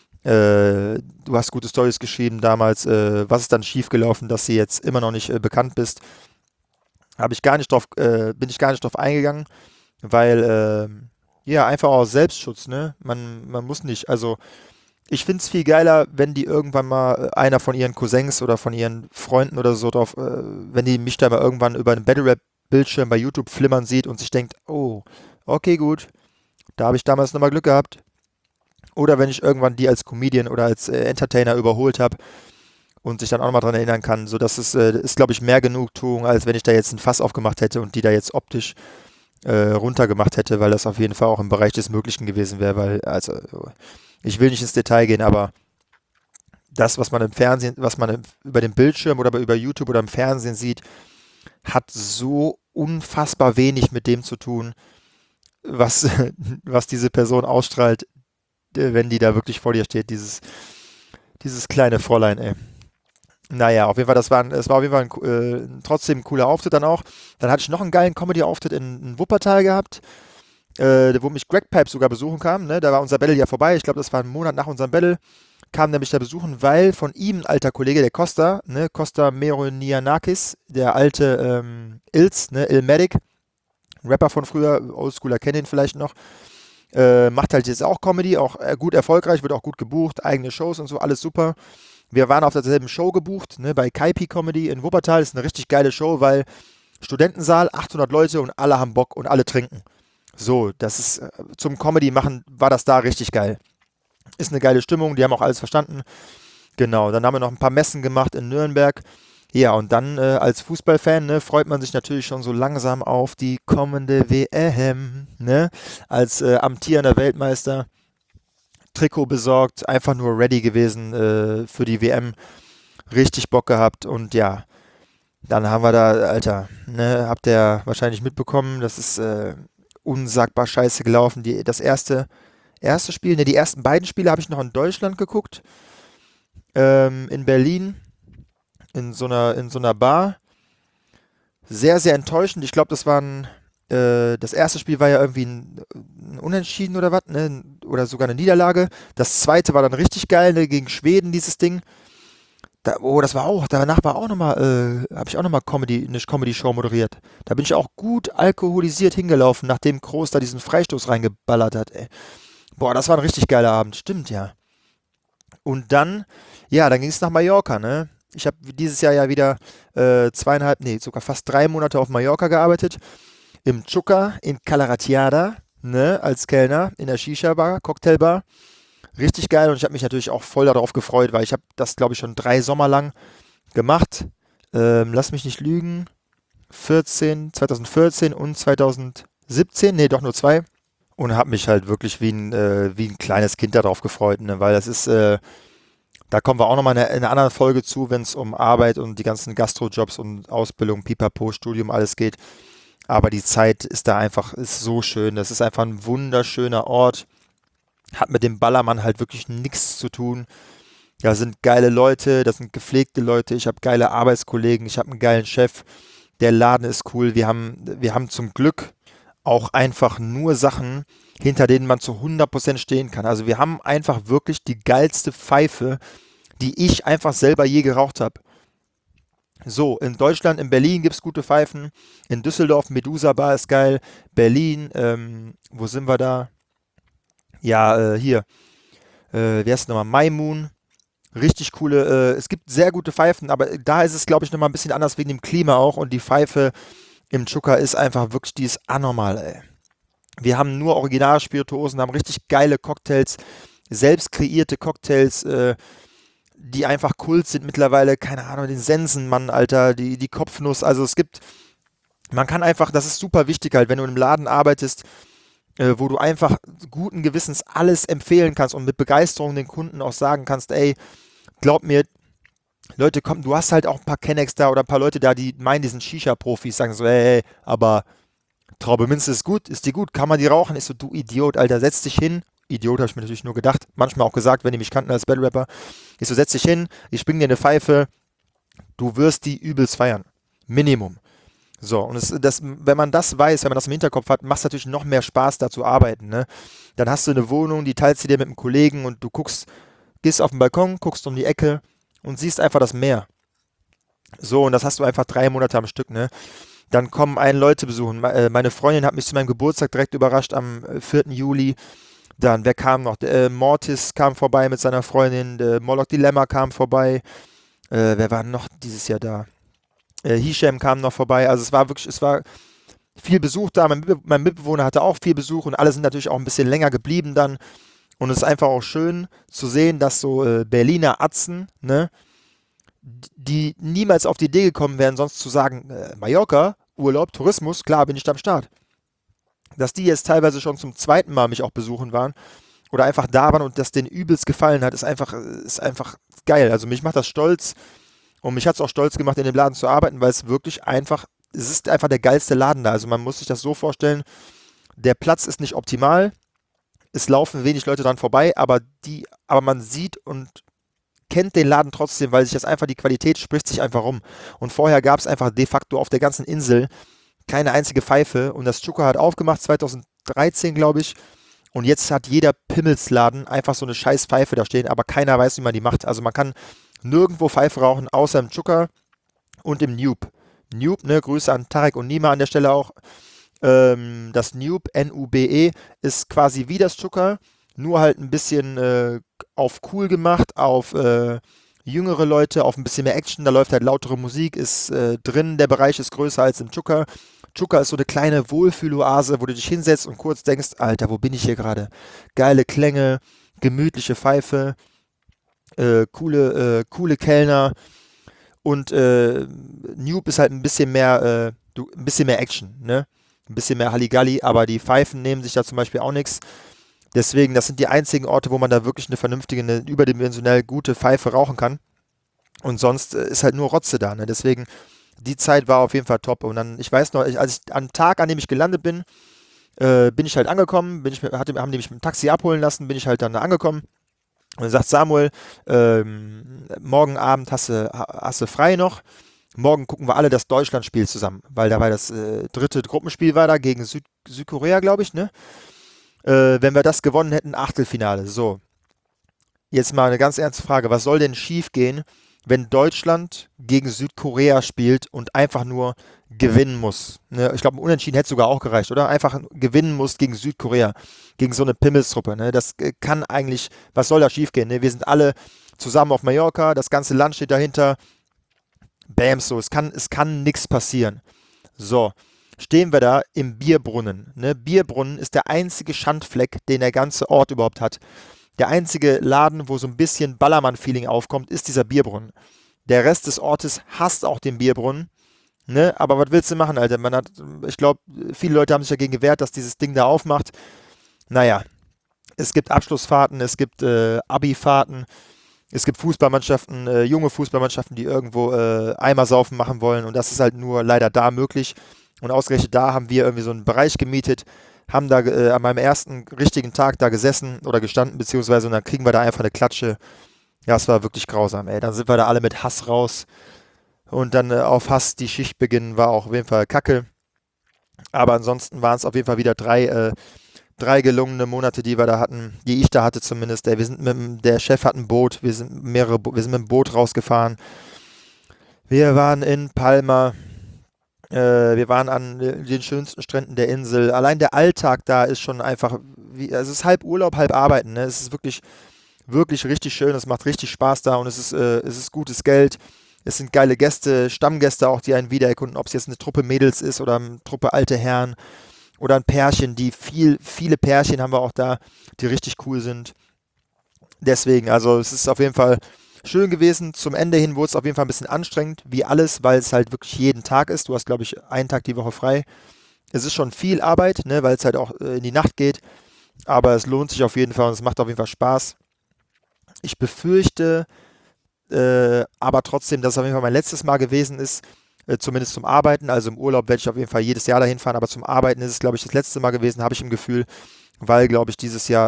du hast gute Stories geschrieben damals, was ist dann schiefgelaufen, dass sie jetzt immer noch nicht bekannt bist? Bin ich gar nicht drauf eingegangen, weil, ja, einfach aus Selbstschutz, ne? Man muss nicht, also ich finde es viel geiler, wenn die irgendwann mal einer von ihren Cousins oder von ihren Freunden oder so wenn die mich da mal irgendwann über einen Battle Rap Bildschirm bei YouTube flimmern sieht und sich denkt, oh, okay, gut, da habe ich damals nochmal Glück gehabt. Oder wenn ich irgendwann die als Comedian oder als Entertainer überholt habe und sich dann auch nochmal dran erinnern kann. So, das ist, glaube ich, mehr Genugtuung, als wenn ich da jetzt ein Fass aufgemacht hätte und die da jetzt optisch runtergemacht hätte, weil das auf jeden Fall auch im Bereich des Möglichen gewesen wäre, weil, also, ich will nicht ins Detail gehen, aber das, was man im Fernsehen, über den Bildschirm oder über YouTube oder im Fernsehen sieht, hat so unfassbar wenig mit dem zu tun, was, was diese Person ausstrahlt, wenn die da wirklich vor dir steht, dieses kleine Fräulein, ey. Naja, auf jeden Fall, es war auf jeden Fall trotzdem ein cooler Auftritt dann auch. Dann hatte ich noch einen geilen Comedy-Auftritt in Wuppertal gehabt, wo mich Greg Pipe sogar besuchen kam. Ne? Da war unser Battle ja vorbei. Ich glaube, das war ein Monat nach unserem Battle. Kam der mich da besuchen, weil von ihm ein alter Kollege, der Costa, ne, Costa Meronianakis, der alte Ilz, ne, Illmatic, Rapper von früher, Oldschooler kennen ihn vielleicht noch, macht halt jetzt auch Comedy, auch gut erfolgreich, wird auch gut gebucht, eigene Shows und so, alles super. Wir waren auf derselben Show gebucht, ne, bei Kaipi Comedy in Wuppertal. Das ist eine richtig geile Show, weil Studentensaal, 800 Leute und alle haben Bock und alle trinken. So, das ist zum Comedy machen, war das da richtig geil. Ist eine geile Stimmung, die haben auch alles verstanden. Genau, dann haben wir noch ein paar Messen gemacht in Nürnberg. Ja, und dann als Fußballfan, ne, freut man sich natürlich schon so langsam auf die kommende WM, ne? Als amtierender Weltmeister, Trikot besorgt, einfach nur ready gewesen für die WM, richtig Bock gehabt und ja, dann haben wir da, Alter, ne, habt ihr wahrscheinlich mitbekommen, das ist unsagbar scheiße gelaufen. Das erste Spiel, ne, die ersten beiden Spiele habe ich noch in Deutschland geguckt, in Berlin, in so einer Bar. Sehr, sehr enttäuschend. Ich glaube, das erste Spiel war ja irgendwie ein Unentschieden oder was, ne? Oder sogar eine Niederlage. Das zweite war dann richtig geil, ne? Gegen Schweden, dieses Ding. Danach war auch nochmal, habe ich auch nochmal eine Comedy-Show moderiert. Da bin ich auch gut alkoholisiert hingelaufen, nachdem Kroos da diesen Freistoß reingeballert hat, ey. Boah, das war ein richtig geiler Abend, stimmt ja. Und dann, ja, dann ging es nach Mallorca, ne? Ich habe dieses Jahr ja wieder zweieinhalb, nee, sogar fast 3 Monate auf Mallorca gearbeitet. Im Chuka in Calaratiada, ne, als Kellner in der Shisha-Bar, Cocktailbar. Richtig geil und ich habe mich natürlich auch voll darauf gefreut, weil ich habe das, glaube ich, schon 3 Sommer lang gemacht. Lass mich nicht lügen. 2014 und 2017, nee, doch nur zwei. Und habe mich halt wirklich wie ein kleines Kind darauf gefreut, ne? Weil das ist, da kommen wir auch nochmal in einer anderen Folge zu, wenn es um Arbeit und die ganzen Gastrojobs und Ausbildung, Pipapo, Studium, alles geht. Aber die Zeit ist so schön. Das ist einfach ein wunderschöner Ort. Hat mit dem Ballermann halt wirklich nichts zu tun. Da sind geile Leute, das sind gepflegte Leute. Ich habe geile Arbeitskollegen, ich habe einen geilen Chef. Der Laden ist cool. Wir haben zum Glück auch einfach nur Sachen, hinter denen man zu 100% stehen kann. Also wir haben einfach wirklich die geilste Pfeife, die ich einfach selber je geraucht habe. So, in Deutschland, in Berlin gibt es gute Pfeifen. In Düsseldorf, Medusa Bar ist geil. Berlin, wo sind wir da? Ja, hier, wie heißt es nochmal? Maimun. Richtig coole, es gibt sehr gute Pfeifen, aber da ist es, glaube ich, nochmal ein bisschen anders wegen dem Klima auch. Und die Pfeife im Chuka ist einfach wirklich, die ist anormal, ey. Wir haben nur Originalspirituosen, haben richtig geile Cocktails, selbst kreierte Cocktails, die einfach Kult sind mittlerweile. Keine Ahnung, den Sensenmann, Alter, die Kopfnuss. Also man kann einfach, das ist super wichtig halt, wenn du in einem Laden arbeitest, wo du einfach guten Gewissens alles empfehlen kannst und mit Begeisterung den Kunden auch sagen kannst, ey, glaub mir, Leute, komm, du hast halt auch ein paar Kennex da oder ein paar Leute da, die meinen, die sind Shisha-Profis, sagen so, ey, aber Traube Minze ist gut, ist die gut, kann man die rauchen? Ich so, du Idiot, Alter, setz dich hin. Idiot habe ich mir natürlich nur gedacht, manchmal auch gesagt, wenn die mich kannten als Battle Rapper. Ich so, setz dich hin, ich bring dir eine Pfeife, du wirst die übelst feiern. Minimum. So, und wenn man das weiß, wenn man das im Hinterkopf hat, macht es natürlich noch mehr Spaß, da zu arbeiten, ne? Dann hast du eine Wohnung, die teilst du dir mit einem Kollegen und du gehst auf den Balkon, guckst um die Ecke und siehst einfach das Meer. So, und das hast du einfach 3 Monate am Stück, ne? Dann kommen einen Leute besuchen. Meine Freundin hat mich zu meinem Geburtstag direkt überrascht am 4. Juli. Dann, wer kam noch? Mortis kam vorbei mit seiner Freundin, Moloch Dilemma kam vorbei. Wer war noch dieses Jahr da? Hisham kam noch vorbei. Also es war viel Besuch da. Mein Mitbewohner hatte auch viel Besuch und alle sind natürlich auch ein bisschen länger geblieben dann. Und es ist einfach auch schön zu sehen, dass so Berliner Atzen, ne, die niemals auf die Idee gekommen wären, sonst zu sagen, Mallorca, Urlaub, Tourismus, klar bin ich da am Start. Dass die jetzt teilweise schon zum zweiten Mal mich auch besuchen waren oder einfach da waren und das denen übelst gefallen hat, ist einfach geil. Also mich macht das stolz und mich hat es auch stolz gemacht, in dem Laden zu arbeiten, weil es ist einfach der geilste Laden da. Also man muss sich das so vorstellen, der Platz ist nicht optimal, es laufen wenig Leute dran vorbei, aber man sieht und kennt den Laden trotzdem, weil sich das einfach, die Qualität spricht sich einfach rum. Und vorher gab es einfach de facto auf der ganzen Insel keine einzige Pfeife und das Chuka hat aufgemacht 2013, glaube ich. Und jetzt hat jeder Pimmelsladen einfach so eine scheiß Pfeife da stehen, aber keiner weiß, wie man die macht. Also man kann nirgendwo Pfeife rauchen, außer im Chuka und im Nube. Nube, ne, Grüße an Tarek und Nima an der Stelle auch. Das Nube, Nube, ist quasi wie das Chuka, nur halt ein bisschen auf cool gemacht, auf jüngere Leute, auf ein bisschen mehr Action. Da läuft halt lautere Musik, ist drin, der Bereich ist größer als im Chuka. Chuka ist so eine kleine Wohlfühloase, wo du dich hinsetzt und kurz denkst, Alter, wo bin ich hier gerade? Geile Klänge, gemütliche Pfeife, coole Kellner und Nube ist halt ein bisschen mehr Action, ne? Ein bisschen mehr Halligalli, aber die Pfeifen nehmen sich da zum Beispiel auch nichts. Deswegen, das sind die einzigen Orte, wo man da wirklich eine vernünftige, eine überdimensionell gute Pfeife rauchen kann. Und sonst ist halt nur Rotze da, ne? Deswegen, die Zeit war auf jeden Fall top. Und dann, ich weiß noch, als ich am Tag, an dem ich gelandet bin, bin ich halt angekommen, haben die mich mit dem Taxi abholen lassen, bin ich halt dann da angekommen. Und dann sagt Samuel, morgen Abend hast du frei noch. Morgen gucken wir alle das Deutschlandspiel zusammen, weil da war das dritte Gruppenspiel war da gegen Südkorea, glaube ich, ne? Wenn wir das gewonnen hätten, Achtelfinale. So, jetzt mal eine ganz ernste Frage. Was soll denn schiefgehen, wenn Deutschland gegen Südkorea spielt und einfach nur gewinnen muss? Ne? Ich glaube, ein Unentschieden hätte sogar auch gereicht, oder? Einfach gewinnen muss gegen Südkorea, gegen so eine Pimmelstruppe. Ne? Das kann eigentlich, was soll da schiefgehen? Ne? Wir sind alle zusammen auf Mallorca, das ganze Land steht dahinter. Bam, so, es kann nichts passieren. So, stehen wir da im Bierbrunnen. Ne? Bierbrunnen ist der einzige Schandfleck, den der ganze Ort überhaupt hat. Der einzige Laden, wo so ein bisschen Ballermann-Feeling aufkommt, ist dieser Bierbrunnen. Der Rest des Ortes hasst auch den Bierbrunnen. Ne? Aber was willst du machen, Alter? Ich glaube, viele Leute haben sich dagegen gewehrt, dass dieses Ding da aufmacht. Naja, es gibt Abschlussfahrten, es gibt Abi-Fahrten, es gibt Fußballmannschaften, junge Fußballmannschaften, die irgendwo Eimersaufen machen wollen. Und das ist halt nur leider da möglich. Und ausgerechnet da haben wir irgendwie so einen Bereich gemietet, haben da an meinem ersten richtigen Tag da gesessen oder gestanden, beziehungsweise und dann kriegen wir da einfach eine Klatsche. Ja, es war wirklich grausam, ey. Dann sind wir da alle mit Hass raus und dann auf Hass die Schicht beginnen, war auch auf jeden Fall Kacke. Aber ansonsten waren es auf jeden Fall wieder drei gelungene Monate, die wir da hatten, die ich da hatte zumindest. Ey, der Chef hat ein Boot, wir sind mit dem Boot rausgefahren. Wir waren in Palma, wir waren an den schönsten Stränden der Insel. Allein der Alltag da ist schon einfach, also es ist halb Urlaub, halb Arbeiten. Ne? Es ist wirklich, wirklich richtig schön. Es macht richtig Spaß da und es ist gutes Geld. Es sind geile Gäste, Stammgäste auch, die einen wiedererkunden, ob es jetzt eine Truppe Mädels ist oder eine Truppe alte Herren oder ein Pärchen, viele Pärchen haben wir auch da, die richtig cool sind. Deswegen, also es ist auf jeden Fall schön gewesen. Zum Ende hin wurde es auf jeden Fall ein bisschen anstrengend, wie alles, weil es halt wirklich jeden Tag ist. Du hast, glaube ich, einen Tag die Woche frei. Es ist schon viel Arbeit, ne, weil es halt auch in die Nacht geht. Aber es lohnt sich auf jeden Fall und es macht auf jeden Fall Spaß. Ich befürchte aber trotzdem, dass es auf jeden Fall mein letztes Mal gewesen ist, zumindest zum Arbeiten. Also im Urlaub werde ich auf jeden Fall jedes Jahr dahin fahren, aber zum Arbeiten ist es, glaube ich, das letzte Mal gewesen, habe ich im Gefühl, weil, glaube ich, dieses Jahr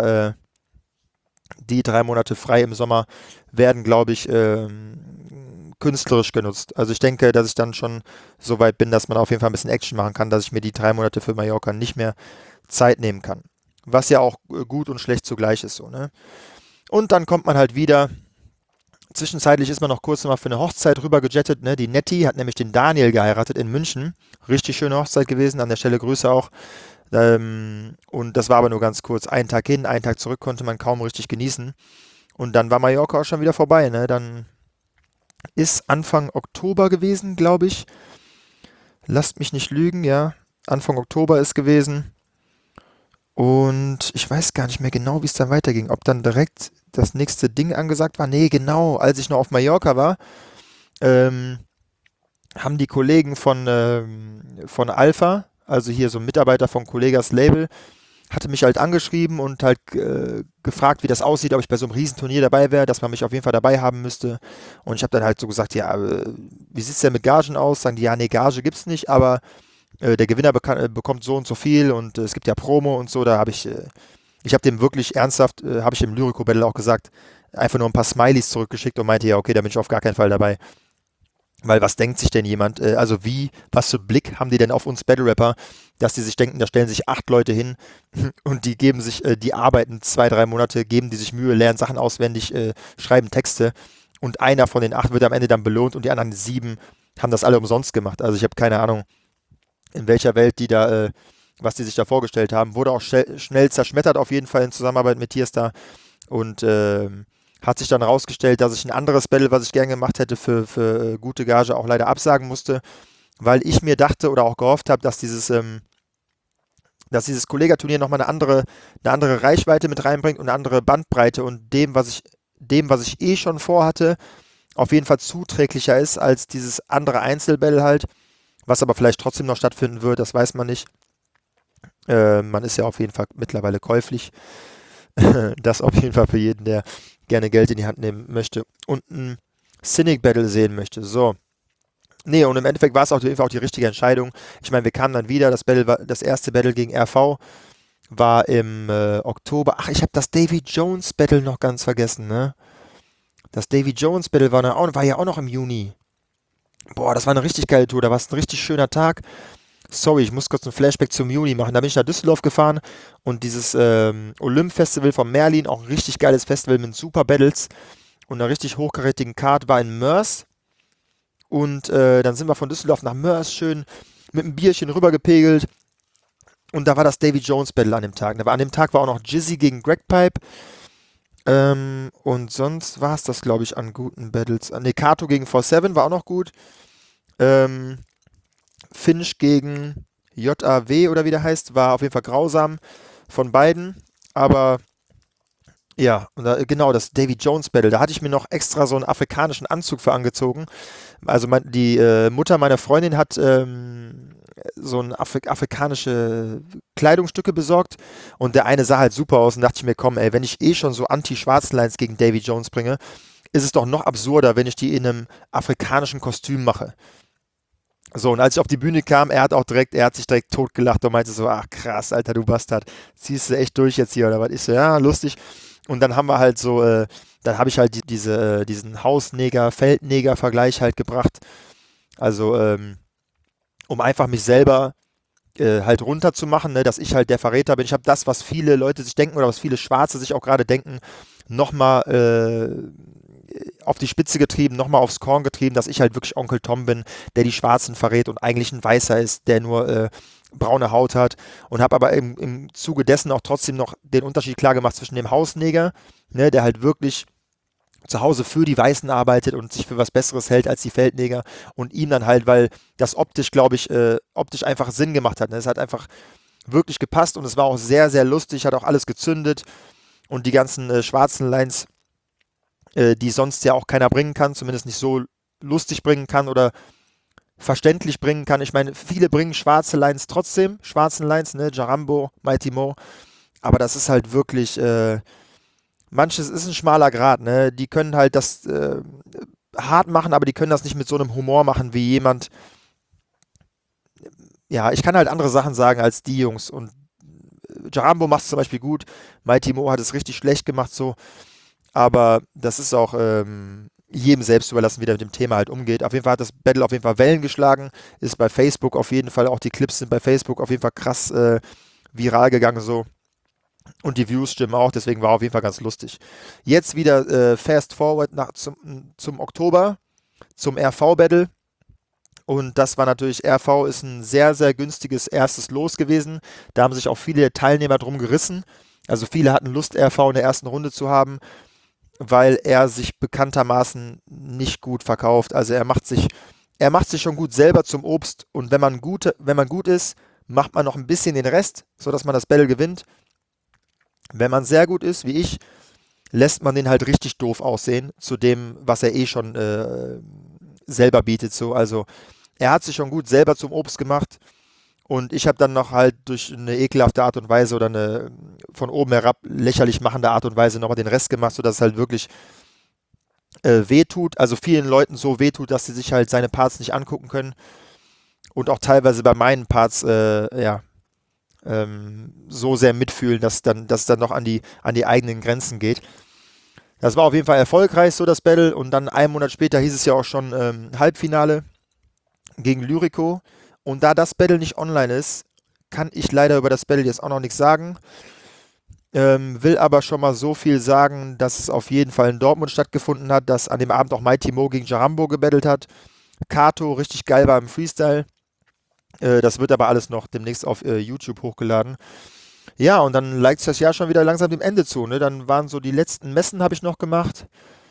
die 3 Monate frei im Sommer werden, glaube ich, künstlerisch genutzt. Also ich denke, dass ich dann schon so weit bin, dass man auf jeden Fall ein bisschen Action machen kann, dass ich mir die 3 Monate für Mallorca nicht mehr Zeit nehmen kann. Was ja auch gut und schlecht zugleich ist so, ne? Und dann kommt man halt wieder. Zwischenzeitlich ist man noch kurz mal für eine Hochzeit rüber gejettet, ne? Die Nettie hat nämlich den Daniel geheiratet in München. Richtig schöne Hochzeit gewesen, an der Stelle Grüße auch. Und das war aber nur ganz kurz. Einen Tag hin, einen Tag zurück konnte man kaum richtig genießen. Und dann war Mallorca auch schon wieder vorbei, ne? Dann ist Anfang Oktober gewesen, glaube ich. Lasst mich nicht lügen, ja. Anfang Oktober ist gewesen. Und ich weiß gar nicht mehr genau, wie es dann weiterging. Ob dann direkt das nächste Ding angesagt war. Nee, genau, als ich noch auf Mallorca war, ähm, haben die Kollegen von Alpha, also hier so ein Mitarbeiter von Kollegas Label, hatte mich halt angeschrieben und halt gefragt, wie das aussieht, ob ich bei so einem Riesenturnier dabei wäre, dass man mich auf jeden Fall dabei haben müsste. Und ich habe dann halt so gesagt, ja, wie sieht es denn mit Gagen aus? Sagen die, ja, nee, Gage gibt's nicht, aber der Gewinner bekommt so und so viel und es gibt ja Promo und so. Ich habe dem wirklich ernsthaft, habe ich im Lyrico Battle auch gesagt, einfach nur ein paar Smileys zurückgeschickt und meinte, ja, okay, da bin ich auf gar keinen Fall dabei. Weil was denkt sich denn jemand, also was für Blick haben die denn auf uns Battle Rapper, dass die sich denken, da stellen sich 8 Leute hin und die geben sich, die arbeiten 2, 3 Monate, geben die sich Mühe, lernen Sachen auswendig, schreiben Texte und einer von den 8 wird am Ende dann belohnt und die anderen 7 haben das alle umsonst gemacht. Also ich habe keine Ahnung, in welcher Welt was die sich da vorgestellt haben. Wurde auch schnell zerschmettert auf jeden Fall in Zusammenarbeit mit Tierstar und hat sich dann herausgestellt, dass ich ein anderes Battle, was ich gerne gemacht hätte, für gute Gage auch leider absagen musste, weil ich mir dachte oder auch gehofft habe, dass dieses Kollegaturnier nochmal eine andere Reichweite mit reinbringt und eine andere Bandbreite und dem, was ich eh schon vorhatte, auf jeden Fall zuträglicher ist als dieses andere Einzelbattle halt, was aber vielleicht trotzdem noch stattfinden wird, das weiß man nicht. Man ist ja auf jeden Fall mittlerweile käuflich. Das auf jeden Fall für jeden, der gerne Geld in die Hand nehmen möchte und ein Cynic Battle sehen möchte. So, Nee, und im Endeffekt war es auf jeden Fall auch die richtige Entscheidung. Ich meine, wir kamen dann wieder, das erste Battle gegen RV war im Oktober. Ach, ich habe das Davy Jones Battle noch ganz vergessen, ne? Das Davy Jones Battle war ja auch noch im Juni. Boah, das war eine richtig geile Tour, da war es ein richtig schöner Tag. Sorry, ich muss kurz einen Flashback zum Juni machen. Da bin ich nach Düsseldorf gefahren und dieses Olymp-Festival von Merlin, auch ein richtig geiles Festival mit super Battles und einer richtig hochkarätigen Card, war in Mörs. Und dann sind wir von Düsseldorf nach Mörs schön mit einem Bierchen rübergepegelt. Und da war das Davy Jones Battle an dem Tag. An dem Tag war auch noch Jizzy gegen Greg Pipe. Und sonst war es das, glaube ich, an guten Battles. Ne, Kato gegen 4-7 war auch noch gut. Ähm, Finch gegen JAW oder wie der heißt, war auf jeden Fall grausam von beiden. Aber ja, und genau, das Davy Jones Battle, da hatte ich mir noch extra so einen afrikanischen Anzug für angezogen. Also die Mutter meiner Freundin hat so ein afrikanische Kleidungsstücke besorgt und der eine sah halt super aus und dachte ich mir, komm, ey, wenn ich eh schon so Anti-Schwarzenlines gegen Davy Jones bringe, ist es doch noch absurder, wenn ich die in einem afrikanischen Kostüm mache. So, und als ich auf die Bühne kam, er hat sich direkt totgelacht und meinte so, ach krass, Alter, du Bastard, ziehst du echt durch jetzt hier oder was? Ich so, ja, lustig. Und dann haben wir halt so, dann habe ich halt diesen Hausneger, Feldneger-Vergleich halt gebracht. Also, um einfach mich selber halt runterzumachen, ne, dass ich halt der Verräter bin. Ich habe das, was viele Leute sich denken oder was viele Schwarze sich auch gerade denken, nochmal auf die Spitze getrieben, nochmal aufs Korn getrieben, dass ich halt wirklich Onkel Tom bin, der die Schwarzen verrät und eigentlich ein Weißer ist, der nur braune Haut hat und habe aber im Zuge dessen auch trotzdem noch den Unterschied klar gemacht zwischen dem Hausneger, ne, der halt wirklich zu Hause für die Weißen arbeitet und sich für was Besseres hält als die Feldneger und ihm dann halt, weil das optisch, glaube ich, optisch einfach Sinn gemacht hat. Ne? Es hat einfach wirklich gepasst und es war auch sehr, sehr lustig, hat auch alles gezündet und die ganzen schwarzen Lines, die sonst ja auch keiner bringen kann, zumindest nicht so lustig bringen kann oder verständlich bringen kann. Ich meine, viele bringen schwarze Lines trotzdem, schwarzen Lines, ne, Jarambo, Mighty Mo, aber das ist halt wirklich, manches ist ein schmaler Grat, ne? Die können halt das hart machen, aber die können das nicht mit so einem Humor machen wie jemand. Ja, ich kann halt andere Sachen sagen als die Jungs. Und Jarambo macht es zum Beispiel gut. Mighty Mo hat es richtig schlecht gemacht so. Aber das ist auch jedem selbst überlassen, wie der mit dem Thema halt umgeht. Auf jeden Fall hat das Battle auf jeden Fall Wellen geschlagen. Ist bei Facebook auf jeden Fall, auch die Clips sind bei Facebook auf jeden Fall krass viral gegangen so. Und die Views stimmen auch, deswegen war auf jeden Fall ganz lustig. Jetzt wieder fast forward zum Oktober, zum RV-Battle. Und das war natürlich, RV ist ein sehr, sehr günstiges erstes Los gewesen. Da haben sich auch viele Teilnehmer drum gerissen. Also viele hatten Lust, RV in der ersten Runde zu haben, weil er sich bekanntermaßen nicht gut verkauft. Also er macht sich schon gut selber zum Obst. Und wenn man gut ist, macht man noch ein bisschen den Rest, sodass man das Battle gewinnt. Wenn man sehr gut ist, wie ich, lässt man den halt richtig doof aussehen zu dem, was er eh schon selber bietet. So. Also er hat sich schon gut selber zum Obst gemacht und ich habe dann noch halt durch eine ekelhafte Art und Weise oder eine von oben herab lächerlich machende Art und Weise nochmal den Rest gemacht, sodass es halt wirklich wehtut. Also vielen Leuten so wehtut, dass sie sich halt seine Parts nicht angucken können und auch teilweise bei meinen Parts ja, so sehr mitfühlen, dass es dann noch an die eigenen Grenzen geht. Das war auf jeden Fall erfolgreich, so das Battle. Und dann einen Monat später hieß es ja auch schon Halbfinale gegen Lyrico. Und da das Battle nicht online ist, kann ich leider über das Battle jetzt auch noch nichts sagen. Will aber schon mal so viel sagen, dass es auf jeden Fall in Dortmund stattgefunden hat, dass an dem Abend auch Mighty Mo gegen Jarambo gebettelt hat. Kato richtig geil war im Freestyle. Das wird aber alles noch demnächst auf YouTube hochgeladen. Ja, und dann neigt sich das Jahr schon wieder langsam dem Ende zu. Ne? Dann waren so die letzten Messen, habe ich noch gemacht.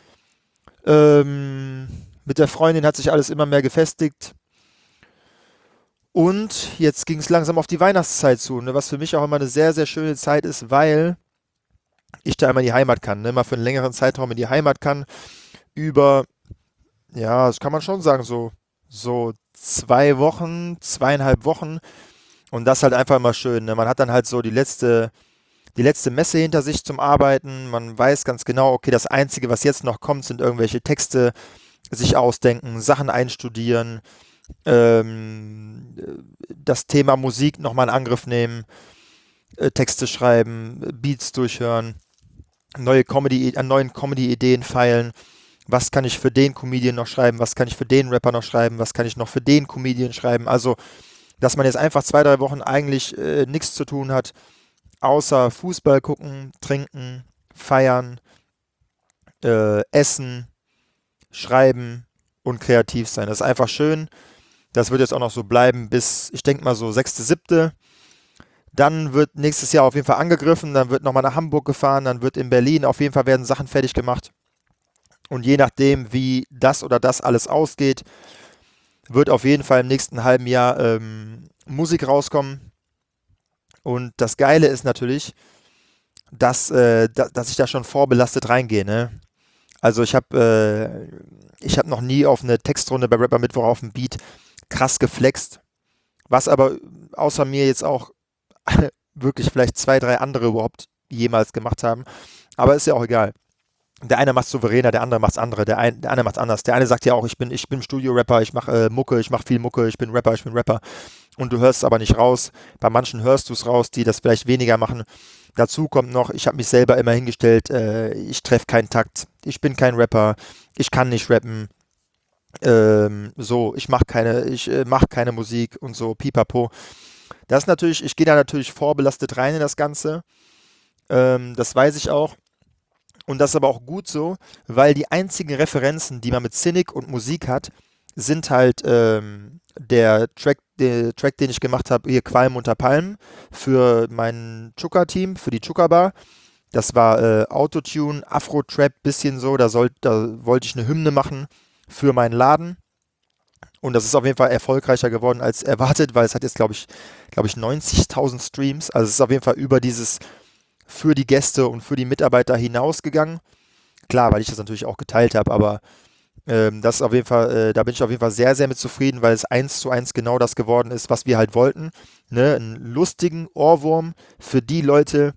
Ähm, mit der Freundin hat sich alles immer mehr gefestigt. Und jetzt ging es langsam auf die Weihnachtszeit zu, ne? Was für mich auch immer eine sehr, sehr schöne Zeit ist, weil ich da immer in die Heimat kann. Ne? Mal für einen längeren Zeitraum in die Heimat kann. Über, ja, das kann man schon sagen, so 2 Wochen, 2,5 Wochen. Und das ist halt einfach immer schön. Ne? Man hat dann halt so die letzte Messe hinter sich zum Arbeiten. Man weiß ganz genau, okay, das Einzige, was jetzt noch kommt, sind irgendwelche Texte sich ausdenken, Sachen einstudieren, das Thema Musik nochmal in Angriff nehmen, Texte schreiben, Beats durchhören, an neuen Comedy-Ideen feilen. Was kann ich für den Comedian noch schreiben? Was kann ich für den Rapper noch schreiben? Was kann ich noch für den Comedian schreiben? Also, dass man jetzt einfach 2, 3 Wochen eigentlich nichts zu tun hat, außer Fußball gucken, trinken, feiern, essen, schreiben und kreativ sein. Das ist einfach schön. Das wird jetzt auch noch so bleiben bis, ich denke mal so 6., 7. Dann wird nächstes Jahr auf jeden Fall angegriffen, dann wird nochmal nach Hamburg gefahren, dann wird in Berlin auf jeden Fall werden Sachen fertig gemacht. Und je nachdem, wie das oder das alles ausgeht, wird auf jeden Fall im nächsten halben Jahr Musik rauskommen. Und das Geile ist natürlich, dass ich da schon vorbelastet reingehe, ne? Also ich hab noch nie auf eine Textrunde bei Rapper Mittwoch auf dem Beat krass geflext, was aber außer mir jetzt auch wirklich vielleicht 2, 3 andere überhaupt jemals gemacht haben. Aber ist ja auch egal. Der eine macht souveräner, der andere macht's andere, der eine macht's anders. Der eine sagt ja auch, ich bin Studio-Rapper, ich mache Mucke, ich mache viel Mucke, ich bin Rapper, ich bin Rapper. Und du hörst es aber nicht raus. Bei manchen hörst du es raus, die das vielleicht weniger machen. Dazu kommt noch, ich habe mich selber immer hingestellt, ich treffe keinen Takt, ich bin kein Rapper, ich kann nicht rappen, ich mach keine Musik und so, pipapo. Das ist natürlich, ich gehe da natürlich vorbelastet rein in das Ganze, das weiß ich auch. Und das ist aber auch gut so, weil die einzigen Referenzen, die man mit Cynic und Musik hat, sind halt der Track, den ich gemacht habe, hier Qualm unter Palmen, für mein Chuka-Team, für die Chuka-Bar. Das war Autotune, Afro-Trap, bisschen so. Da wollte ich eine Hymne machen für meinen Laden. Und das ist auf jeden Fall erfolgreicher geworden als erwartet, weil es hat jetzt, glaube ich 90.000 Streams. Also es ist auf jeden Fall über dieses für die Gäste und für die Mitarbeiter hinausgegangen. Klar, weil ich das natürlich auch geteilt habe, aber das ist auf jeden Fall, da bin ich auf jeden Fall sehr, sehr mit zufrieden, weil es 1:1 genau das geworden ist, was wir halt wollten. Ne? Einen lustigen Ohrwurm für die Leute,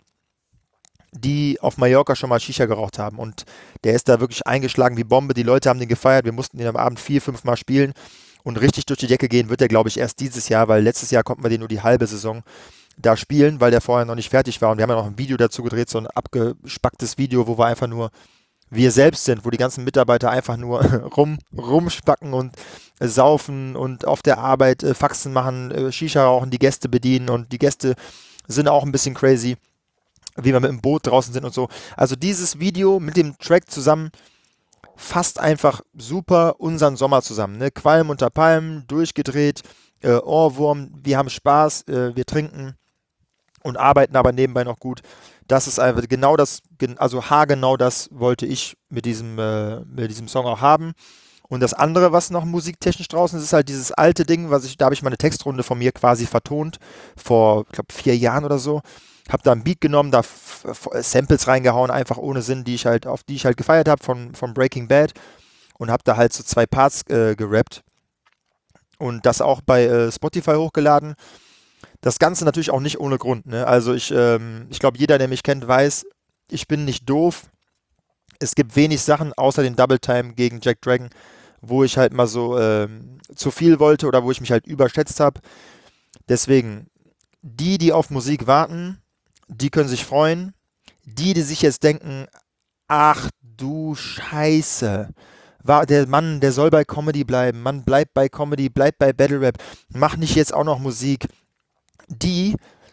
die auf Mallorca schon mal Shisha geraucht haben. Und der ist da wirklich eingeschlagen wie Bombe. Die Leute haben den gefeiert. Wir mussten den am Abend 4, 5 Mal spielen. Und richtig durch die Decke gehen wird der, glaube ich, erst dieses Jahr, weil letztes Jahr konnten wir den nur die halbe Saison da spielen, weil der vorher noch nicht fertig war. Und wir haben ja noch ein Video dazu gedreht, so ein abgespacktes Video, wo wir einfach nur wir selbst sind, wo die ganzen Mitarbeiter einfach nur rumspacken und saufen und auf der Arbeit Faxen machen, Shisha rauchen, die Gäste bedienen und die Gäste sind auch ein bisschen crazy, wie wir mit dem Boot draußen sind und so. Also dieses Video mit dem Track zusammen fasst einfach super unseren Sommer zusammen. Ne? Qualm unter Palmen, durchgedreht, Ohrwurm, wir haben Spaß, wir trinken und arbeiten aber nebenbei noch gut. Das ist einfach genau das, also haargenau das wollte ich mit diesem Song auch haben. Und das andere, was noch musiktechnisch draußen ist, ist halt dieses alte Ding, da habe ich mal eine Textrunde von mir quasi vertont, vor, ich glaube, 4 Jahren oder so. Hab da einen Beat genommen, da Samples reingehauen, einfach ohne Sinn, auf die ich halt gefeiert habe von Breaking Bad und hab da halt so 2 Parts gerappt und das auch bei Spotify hochgeladen. Das Ganze natürlich auch nicht ohne Grund, ne? Also ich glaube, jeder, der mich kennt, weiß, ich bin nicht doof. Es gibt wenig Sachen außer den Double Time gegen Jack Dragon, wo ich halt mal so zu viel wollte oder wo ich mich halt überschätzt habe. Deswegen, die auf Musik warten, die können sich freuen. Die sich jetzt denken, ach du Scheiße, der Mann, der soll bei Comedy bleiben. Mann, bleib bei Comedy, bleib bei Battle Rap. Mach nicht jetzt auch noch Musik. Die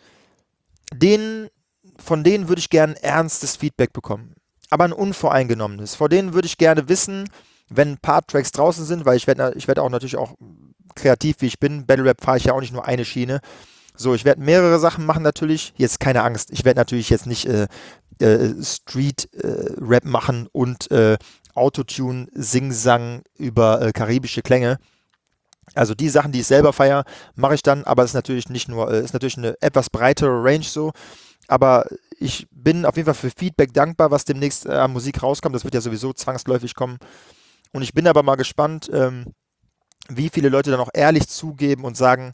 denen, von denen würde ich gerne ernstes Feedback bekommen. Aber ein unvoreingenommenes. Vor denen würde ich gerne wissen, wenn ein paar Tracks draußen sind, weil ich werd auch natürlich auch kreativ, wie ich bin. Battle Rap fahre ich ja auch nicht nur eine Schiene. So, ich werde mehrere Sachen machen natürlich. Jetzt keine Angst. Ich werde natürlich jetzt nicht Street-Rap machen und Autotune, Sing-Sang über karibische Klänge. Also die Sachen, die ich selber feiere, mache ich dann, aber es ist natürlich nicht nur, ist natürlich eine etwas breitere Range so. Aber ich bin auf jeden Fall für Feedback dankbar, was demnächst an Musik rauskommt. Das wird ja sowieso zwangsläufig kommen. Und ich bin aber mal gespannt, wie viele Leute dann auch ehrlich zugeben und sagen,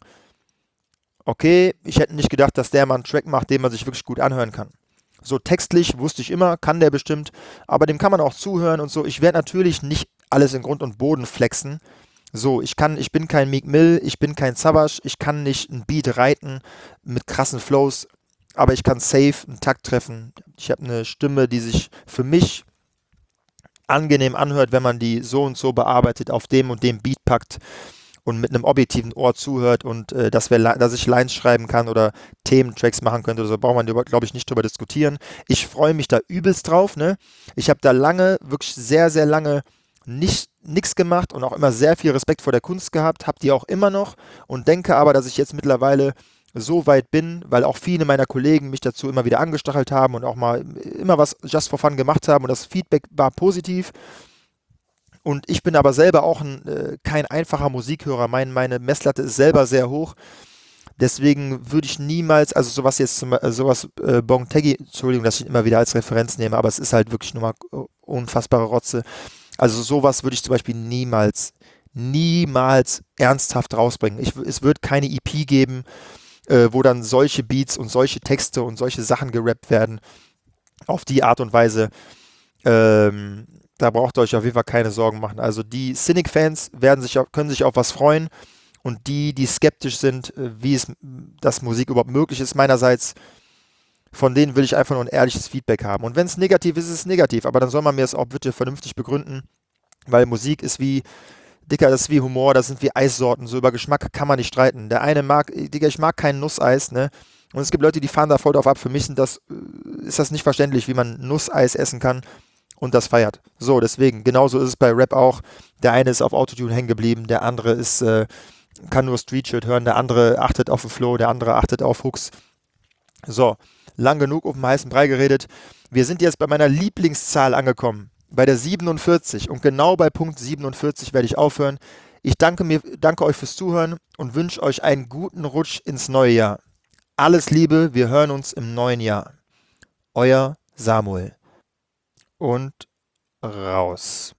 okay, ich hätte nicht gedacht, dass der mal einen Track macht, den man sich wirklich gut anhören kann. So textlich wusste ich immer, kann der bestimmt, aber dem kann man auch zuhören und so. Ich werde natürlich nicht alles in Grund und Boden flexen. So, ich bin kein Meek Mill, ich bin kein Savage, ich kann nicht ein Beat reiten mit krassen Flows, aber ich kann safe einen Takt treffen. Ich habe eine Stimme, die sich für mich angenehm anhört, wenn man die so und so bearbeitet, auf dem und dem Beat packt und mit einem objektiven Ohr zuhört und dass ich Lines schreiben kann oder Thementracks machen könnte, oder so braucht man, glaube ich, nicht drüber diskutieren. Ich freue mich da übelst drauf, ne? Ich habe da lange, wirklich sehr, sehr lange nichts gemacht und auch immer sehr viel Respekt vor der Kunst gehabt, habe die auch immer noch und denke aber, dass ich jetzt mittlerweile so weit bin, weil auch viele meiner Kollegen mich dazu immer wieder angestachelt haben und auch mal immer was just for fun gemacht haben und das Feedback war positiv. Und ich bin aber selber auch kein einfacher Musikhörer. Meine Messlatte ist selber sehr hoch. Deswegen würde ich niemals, also sowas jetzt, sowas Bong Teggy, Entschuldigung, dass ich ihn immer wieder als Referenz nehme, aber es ist halt wirklich nur mal unfassbare Rotze. Also sowas würde ich zum Beispiel niemals ernsthaft rausbringen. Es wird keine EP geben, wo dann solche Beats und solche Texte und solche Sachen gerappt werden. Auf die Art und Weise. Da braucht ihr euch auf jeden Fall keine Sorgen machen. Also die Cynic-Fans können sich auf was freuen und die skeptisch sind, wie es, dass Musik überhaupt möglich ist, meinerseits, von denen will ich einfach nur ein ehrliches Feedback haben. Und wenn es negativ ist, ist es negativ, aber dann soll man mir es auch bitte vernünftig begründen, weil Musik ist wie, Dicker, das ist wie Humor, das sind wie Eissorten, so über Geschmack kann man nicht streiten. Der eine mag, Digga, ich mag kein Nusseis, ne? Und es gibt Leute, die fahren da voll drauf ab. Für mich ist das nicht verständlich, wie man Nusseis essen kann und das feiert. So, deswegen, genauso ist es bei Rap auch. Der eine ist auf Autotune hängen geblieben, der andere kann nur Street Shit hören, der andere achtet auf den Flow, der andere achtet auf Hooks. So, lang genug um den heißen Brei geredet. Wir sind jetzt bei meiner Lieblingszahl angekommen, bei der 47 und genau bei Punkt 47 werde ich aufhören. Ich danke euch fürs Zuhören und wünsche euch einen guten Rutsch ins neue Jahr. Alles Liebe, wir hören uns im neuen Jahr. Euer Samuel. Und raus.